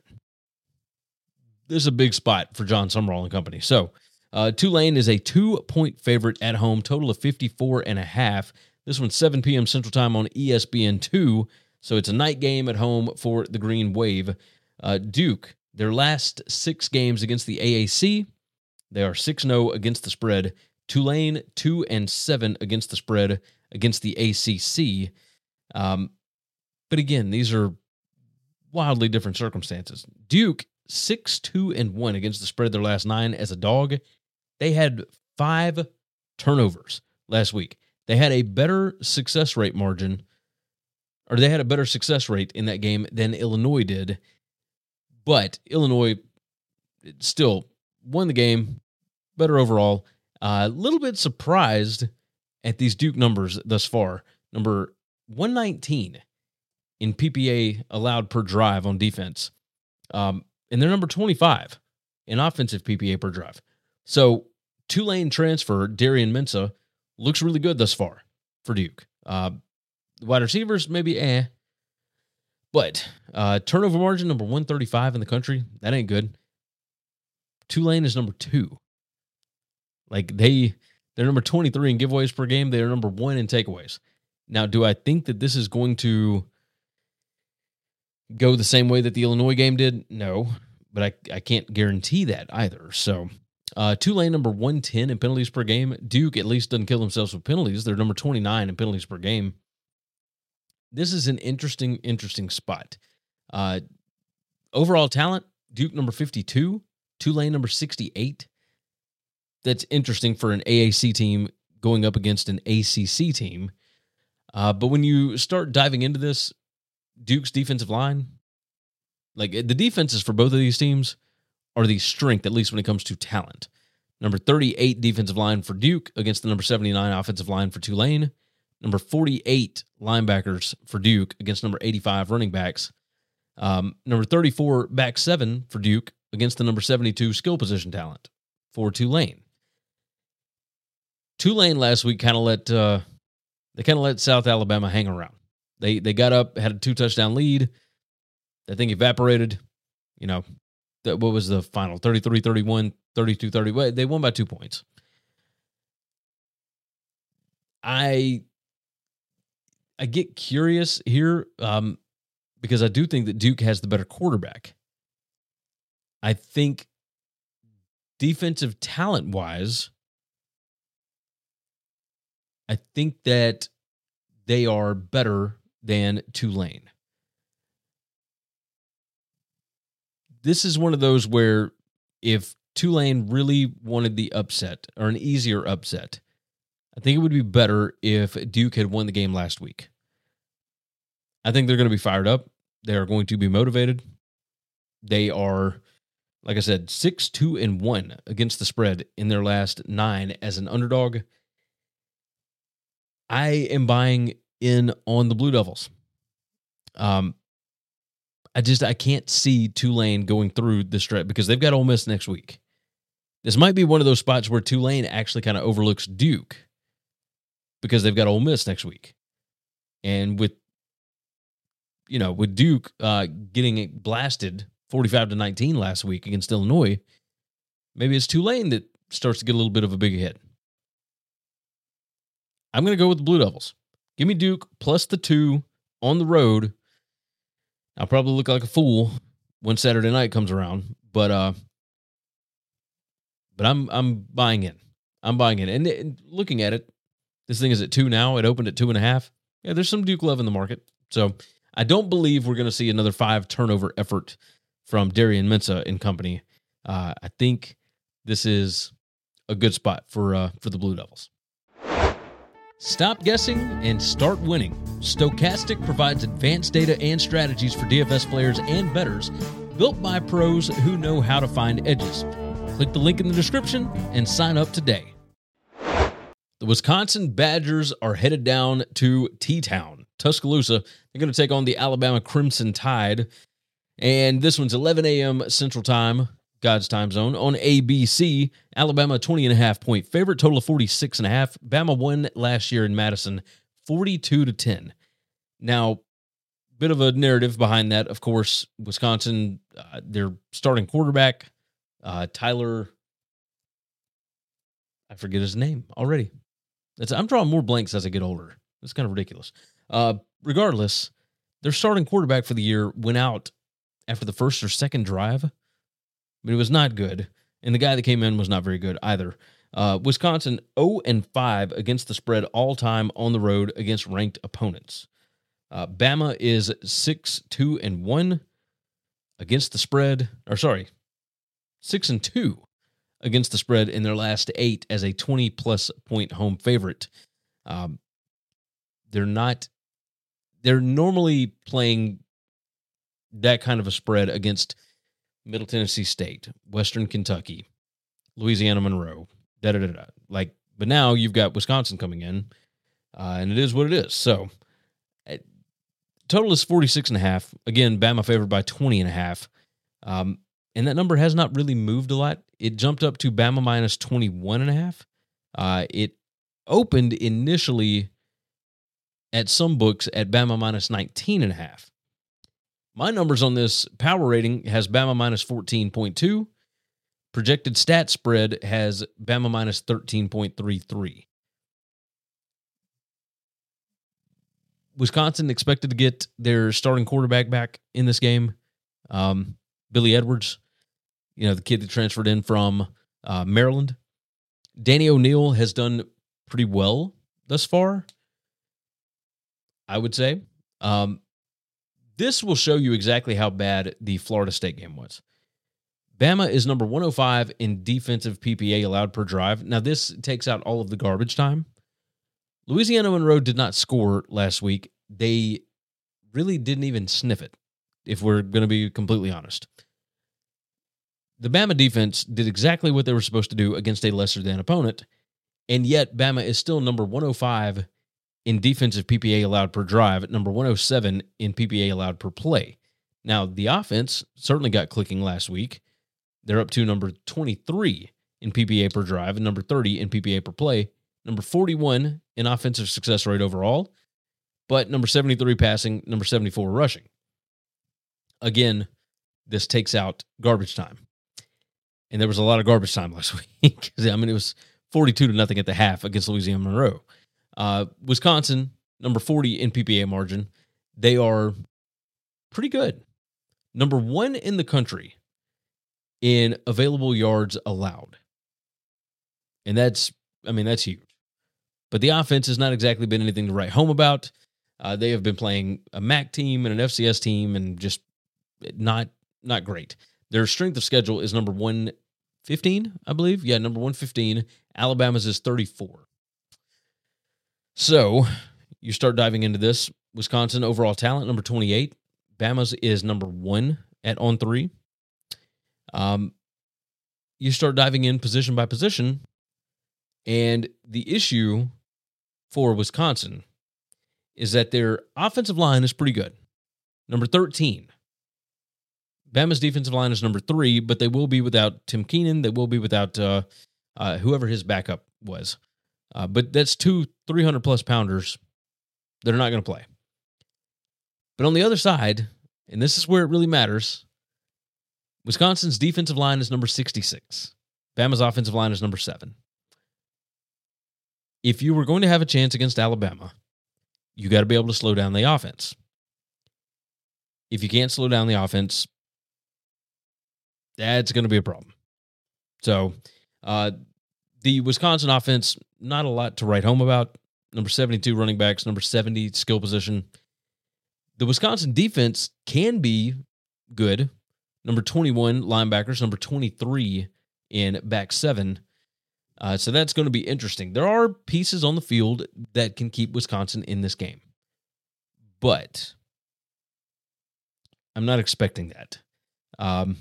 This is a big spot for John Summerall and company. So uh, Tulane is a two-point favorite at home, total of fifty-four and a half. This one's seven p.m. Central Time on E S P N two, so it's a night game at home for the Green Wave. Uh, Duke, their last six games against the A A C, they are six and oh against the spread. Tulane, two and seven against the spread against the A C C. Um, but again, these are wildly different circumstances. Duke, six two and one against the spread their last nine as a dog. They had five turnovers last week. They had a better success rate margin, or they had a better success rate in that game than Illinois did. But Illinois still won the game, better overall. A uh, little bit surprised at these Duke numbers thus far. Number one nineteen in P P A allowed per drive on defense. Um, and they're number twenty-five in offensive P P A per drive. So Tulane transfer Darian Mensah looks really good thus far for Duke. Uh, wide receivers, maybe eh. But uh, turnover margin, number one thirty-five in the country. That ain't good. Tulane is number two. Like, they, they're number twenty-three in giveaways per game. They're number one in takeaways. Now, do I think that this is going to go the same way that the Illinois game did? No. But I, I can't guarantee that either. So, Uh, Tulane number one ten in penalties per game. Duke at least doesn't kill themselves with penalties. They're number twenty-nine in penalties per game. This is an interesting, interesting spot. Uh, overall talent, Duke number fifty-two, Tulane number sixty-eight. That's interesting for an A A C team going up against an A C C team. Uh, but when you start diving into this, Duke's defensive line, like the defenses for both of these teams are the strength, at least when it comes to talent. Number thirty-eight defensive line for Duke against the number seventy-nine offensive line for Tulane. Number forty-eight linebackers for Duke against number eighty-five running backs. Um, number thirty-four back seven for Duke against the number seventy-two skill position talent for Tulane. Tulane last week kind of let uh, they kind of let South Alabama hang around. They they got up, had a two touchdown lead. That thing evaporated. You know, that what was the final? thirty-three thirty-one, thirty-two thirty. Well, they won by two points. I I get curious here um, because I do think that Duke has the better quarterback. I think defensive talent-wise, I think that they are better than Tulane. this is one of those where if Tulane really wanted the upset or an easier upset, I think it would be better if Duke had won the game last week. I think they're going to be fired up. They are going to be motivated. They are, like I said, six two and one against the spread in their last nine as an underdog. I am buying in on the Blue Devils. Um, I just, I can't see Tulane going through the stretch because they've got Ole Miss next week. This might be one of those spots where Tulane actually kind of overlooks Duke because they've got Ole Miss next week. And with, you know, with Duke uh, getting it blasted forty-five to nineteen last week against Illinois, maybe it's Tulane that starts to get a little bit of a big hit. I'm going to go with the Blue Devils. Give me Duke plus the two on the road. I'll probably look like a fool when Saturday night comes around, but uh, but I'm I'm buying in. I'm buying in, and, and looking at it, this thing is at two now. It opened at two and a half. Yeah, there's some Duke love in the market, so I don't believe we're going to see another five turnover effort from Darian Mensah and company. Uh, I think this is a good spot for uh, for the Blue Devils. Stop guessing and start winning. Stokastic provides advanced data and strategies for D F S players and bettors, built by pros who know how to find edges. Click the link in the description and sign up today. The Wisconsin Badgers are headed down to T-Town, Tuscaloosa. They're going to take on the Alabama Crimson Tide. And this one's eleven a.m. Central Time, God's time zone, on A B C. Alabama, twenty and a half point favorite, total of forty-six and a half. Bama won last year in Madison, forty-two to ten. Now, bit of a narrative behind that. Of course, Wisconsin, uh, their starting quarterback, uh, Tyler, I forget his name already. That's, I'm drawing more blanks as I get older. It's kind of ridiculous. Uh, regardless, their starting quarterback for the year went out after the first or second drive, but it was not good. And the guy that came in was not very good either. Uh, Wisconsin oh and five against the spread all time on the road against ranked opponents. Uh, Bama is six two and one against the spread, or sorry, six and two against the spread in their last eight as a twenty plus point home favorite. Um, they're not, they're normally playing that kind of a spread against Middle Tennessee State, Western Kentucky, Louisiana Monroe, da da da da. Like, but now you've got Wisconsin coming in, uh, and it is what it is. So, uh, total is forty-six and a half. Again, Bama favored by twenty and a half. Um, and that number has not really moved a lot. It jumped up to Bama minus twenty-one and a half. Uh, it opened initially at some books at Bama minus nineteen and a half. My numbers on this power rating has Bama minus fourteen point two. Projected stat spread has Bama minus thirteen point three three. Wisconsin expected to get their starting quarterback back in this game. Um, Billy Edwards, you know, the kid that transferred in from uh, Maryland. Danny O'Neal has done pretty well thus far, I would say. Um, This will show you exactly how bad the Florida State game was. Bama is number one oh five in defensive P P A allowed per drive. Now, this takes out all of the garbage time. Louisiana Monroe did not score last week. They really didn't even sniff it, if we're going to be completely honest. The Bama defense did exactly what they were supposed to do against a lesser-than opponent, and yet Bama is still number one oh five in defensive P P A allowed per drive, at number one oh seven in P P A allowed per play. Now, the offense certainly got clicking last week. They're up to number twenty-three in P P A per drive and number thirty in P P A per play, number forty-one in offensive success rate overall, but number seventy-three passing, number seventy-four rushing. Again, this takes out garbage time. And there was a lot of garbage time last week. I mean, it was forty-two to nothing at the half against Louisiana Monroe. Uh, Wisconsin, number forty in P P A margin. They are pretty good. Number one in the country in available yards allowed. And that's, I mean, that's huge. But the offense has not exactly been anything to write home about. Uh, they have been playing a M A C team and an F C S team and just not, not great. Their strength of schedule is number one fifteen, I believe. Yeah, number one fifteen. Alabama's is thirty-four. So you start diving into this. Wisconsin overall talent, number twenty-eight. Bama's is number one at on three. Um, you start diving in position by position, and the issue for Wisconsin is that their offensive line is pretty good. Number thirteen. Bama's defensive line is number three, but they will be without Tim Keenan. They will be without uh, uh, whoever his backup was. Uh, but that's two three hundred plus pounders that are not going to play. But on the other side, and this is where it really matters, Wisconsin's defensive line is number sixty-six. Bama's offensive line is number seven. If you were going to have a chance against Alabama, you got to be able to slow down the offense. If you can't slow down the offense, that's going to be a problem. So, uh, the Wisconsin offense, not a lot to write home about. Number seventy-two running backs, number seventy skill position. The Wisconsin defense can be good. Number twenty-one linebackers, number twenty-three in back seven. Uh, so that's going to be interesting. There are pieces on the field that can keep Wisconsin in this game. But I'm not expecting that. Um,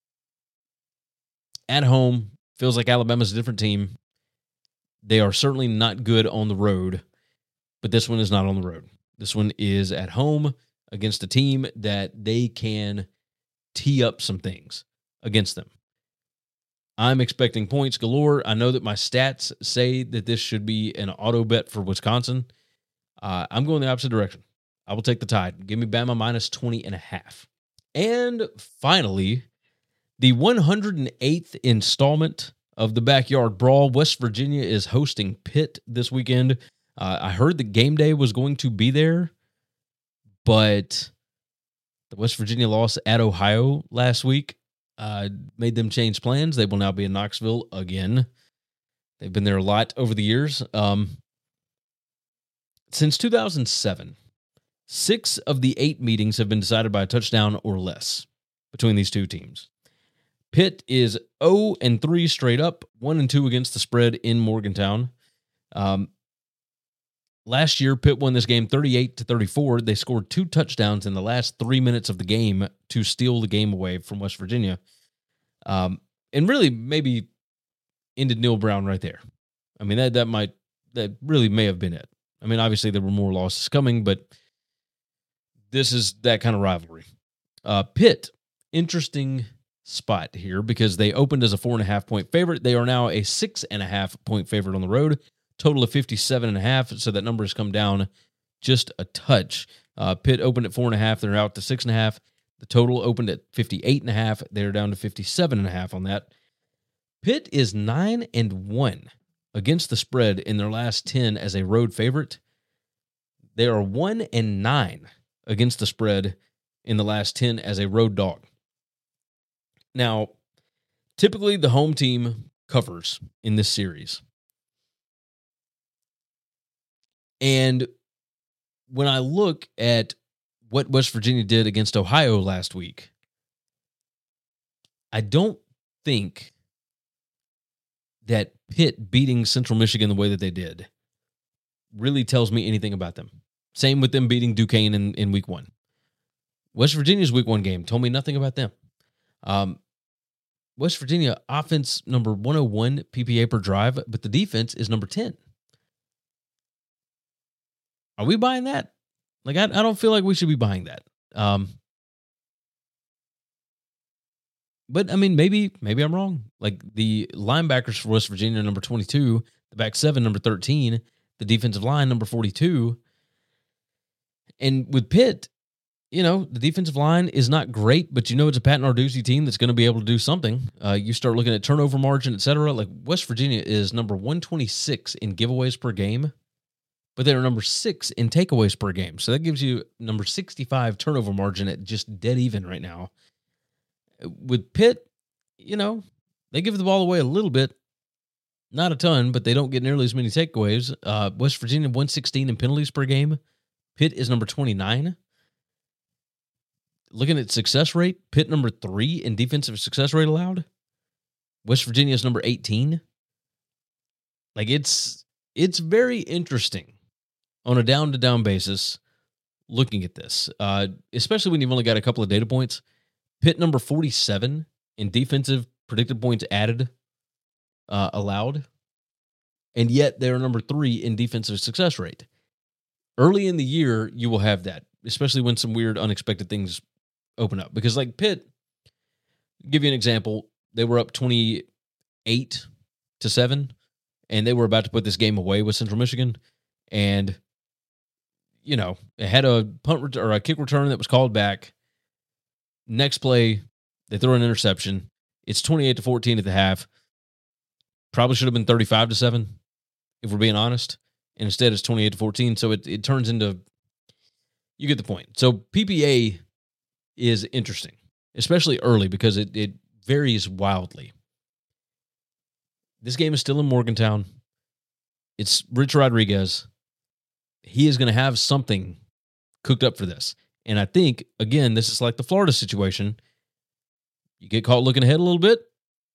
at home, feels like Alabama's a different team. They are certainly not good on the road, but this one is not on the road. This one is at home against a team that they can tee up some things against them. I'm expecting points galore. I know that my stats say that this should be an auto bet for Wisconsin. Uh, I'm going the opposite direction. I will take the Tide. Give me Bama minus twenty and a half. And finally, the one hundred eighth installment of the Backyard Brawl. West Virginia is hosting Pitt this weekend. Uh, I heard that game day was going to be there, but the West Virginia loss at Ohio last week uh, made them change plans. They will now be in Knoxville again. They've been there a lot over the years. Um, since two thousand seven, six of the eight meetings have been decided by a touchdown or less between these two teams. Pitt is oh and three straight up, one and two against the spread in Morgantown. Um, last year, Pitt won this game thirty-eight to thirty-four. They scored two touchdowns in the last three minutes of the game to steal the game away from West Virginia. Um, and really maybe ended Neil Brown right there. I mean, that that might, that really may have been it. I mean, obviously there were more losses coming, but this is that kind of rivalry. Uh, Pitt, interesting spot here because they opened as a four and a half point favorite. They are now a six and a half point favorite on the road, total of fifty-seven and a half. So that number has come down just a touch. Uh, Pitt opened at four and a half. They're out to six and a half. The total opened at fifty-eight and a half. They're down to fifty-seven and a half on that. Pitt is nine and one against the spread in their last ten as a road favorite. They are one and nine against the spread in the last ten as a road dog. Now, typically the home team covers in this series. And when I look at what West Virginia did against Ohio last week, I don't think that Pitt beating Central Michigan the way that they did really tells me anything about them. Same with them beating Duquesne in, in week one. West Virginia's week one game told me nothing about them. Um, West Virginia offense number one oh one P P A per drive, but the defense is number ten. Are we buying that? Like, I, I don't feel like we should be buying that. Um, but, I mean, maybe maybe I'm wrong. Like, the linebackers for West Virginia, number twenty-two, the back seven, number thirteen, the defensive line, number forty-two. And with Pitt, you know, the defensive line is not great, but you know it's a Pat Narduzzi team that's going to be able to do something. Uh, you start looking at turnover margin, et cetera. Like, West Virginia is number one twenty-six in giveaways per game, but they're number six in takeaways per game. So that gives you number sixty-five turnover margin at just dead even right now. With Pitt, you know, they give the ball away a little bit. Not a ton, but they don't get nearly as many takeaways. Uh, West Virginia, one sixteen in penalties per game. Pitt is number twenty-nine. looking at success rate, Pitt number three in defensive success rate allowed. West Virginia is number eighteen. Like, it's it's very interesting on a down-to-down basis looking at this, uh, especially when you've only got a couple of data points. Pitt number forty-seven in defensive predicted points added uh, allowed, and yet they're number three in defensive success rate. Early in the year, you will have that, especially when some weird, unexpected things open up. Because, like, Pitt, give you an example, they were up twenty-eight to seven, and they were about to put this game away with Central Michigan, and, you know, it had a punt ret- or a kick return that was called back. Next play, they throw an interception. It's twenty-eight to fourteen at the half. Probably should have been thirty-five to seven, if we're being honest. And instead, it's twenty-eight to fourteen. So it, it turns into, you get the point. So P P A is interesting, especially early, because it, it varies wildly. This game is still in Morgantown. It's Rich Rodriguez. He is going to have something cooked up for this. And I think, again, this is like the Florida situation. You get caught looking ahead a little bit.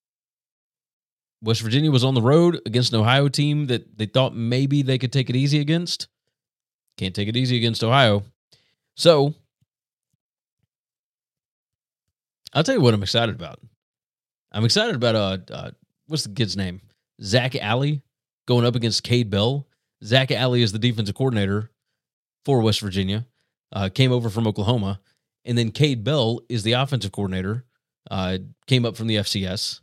West Virginia was on the road against an Ohio team that they thought maybe they could take it easy against. Can't take it easy against Ohio. So, I'll tell you what I'm excited about. I'm excited about, uh, uh what's the kid's name? Zach Alley going up against Cade Bell. Zach Alley is the defensive coordinator for West Virginia. Uh, came over from Oklahoma. And then Cade Bell is the offensive coordinator. Uh, came up from the F C S.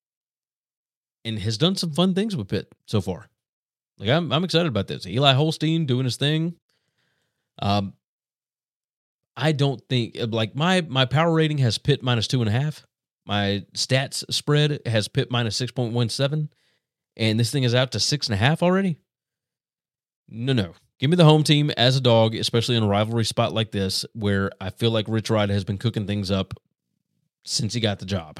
And has done some fun things with Pitt so far. Like, I'm I'm excited about this. Eli Holstein doing his thing. Um, I don't think, like, my my power rating has Pitt minus two and a half. My stats spread has Pitt minus six point one seven. And this thing is out to six and a half already. No, no. Give me the home team as a dog, especially in a rivalry spot like this, where I feel like Rich Rod has been cooking things up since he got the job.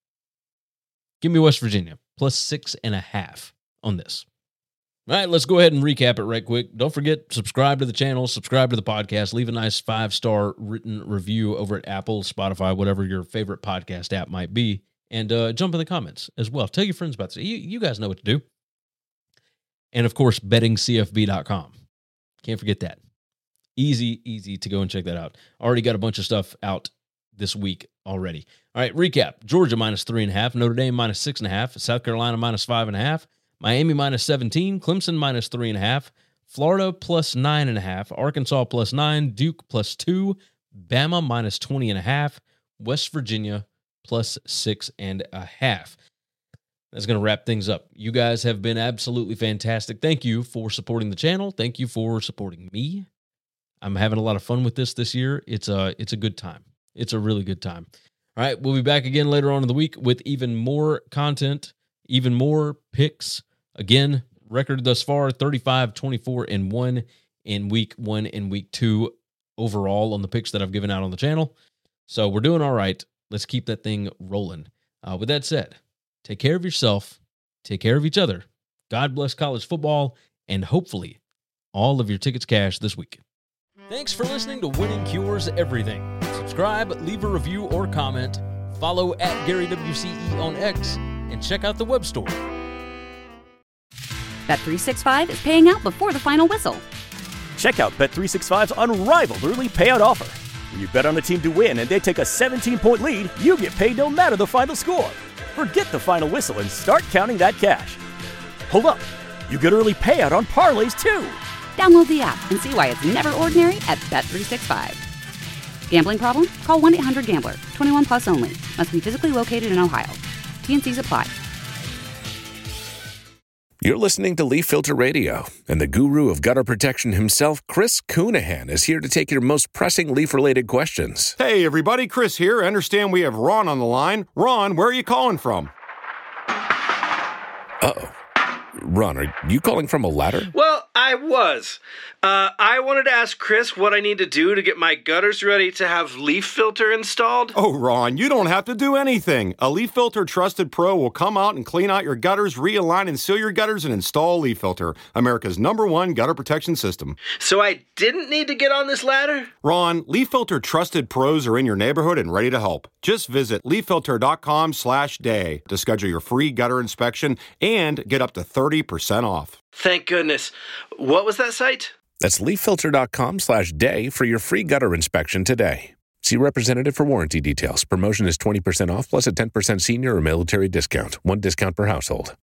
Give me West Virginia, plus six and a half on this. All right, let's go ahead and recap it right quick. Don't forget, subscribe to the channel, subscribe to the podcast, leave a nice five-star written review over at Apple, Spotify, whatever your favorite podcast app might be, and uh, jump in the comments as well. Tell your friends about this. You, you guys know what to do. And, of course, betting C F B dot com. Can't forget that. Easy, easy to go and check that out. Already got a bunch of stuff out this week already. All right, recap. Georgia minus three and a half. Notre Dame minus six and a half. South Carolina minus five and a half. Miami minus seventeen. Clemson minus three and a half. Florida plus nine and a half. Arkansas plus nine. Duke plus two. Bama minus twenty and a half. West Virginia plus six and a half. That's going to wrap things up. You guys have been absolutely fantastic. Thank you for supporting the channel. Thank you for supporting me. I'm having a lot of fun with this this year. It's a, it's a good time. It's a really good time. All right, we'll be back again later on in the week with even more content, even more picks. Again, record thus far, thirty-five, twenty-four, and one in week one and week two overall on the picks that I've given out on the channel. So we're doing all right. Let's keep that thing rolling. Uh, with that said, take care of yourself, take care of each other. God bless college football, and hopefully all of your tickets cash this week. Thanks for listening to Winning Cures Everything. Subscribe, leave a review or comment, follow at Gary W C E on X, and check out the web store. Bet three sixty-five is paying out before the final whistle. Check out Bet three sixty-five's unrivaled early payout offer. When you bet on a team to win and they take a seventeen-point lead, you get paid no matter the final score. Forget the final whistle and start counting that cash. Hold up. You get early payout on parlays, too. Download the app and see why it's never ordinary at Bet three sixty-five. Gambling problem? Call one eight hundred gambler. twenty-one plus only. Must be physically located in Ohio. T and C's apply. You're listening to Leaf Filter Radio, and the guru of gutter protection himself, Chris Coonahan, is here to take your most pressing leaf-related questions. Hey, everybody, Chris here. I understand we have Ron on the line. Ron, where are you calling from? Uh-oh. Ron, are you calling from a ladder? Well, I I was. Uh, I wanted to ask Chris what I need to do to get my gutters ready to have leaf filter installed. Oh, Ron, you don't have to do anything. A Leaf Filter Trusted Pro will come out and clean out your gutters, realign and seal your gutters, and install Leaf Filter, America's number one gutter protection system. So I didn't need to get on this ladder? Ron, Leaf Filter Trusted Pros are in your neighborhood and ready to help. Just visit leaf filter dot com slash day to schedule your free gutter inspection and get up to thirty percent off. Thank goodness. What was that site? That's leaf filter dot com slash day for your free gutter inspection today. See representative for warranty details. Promotion is twenty percent off plus a ten percent senior or military discount. One discount per household.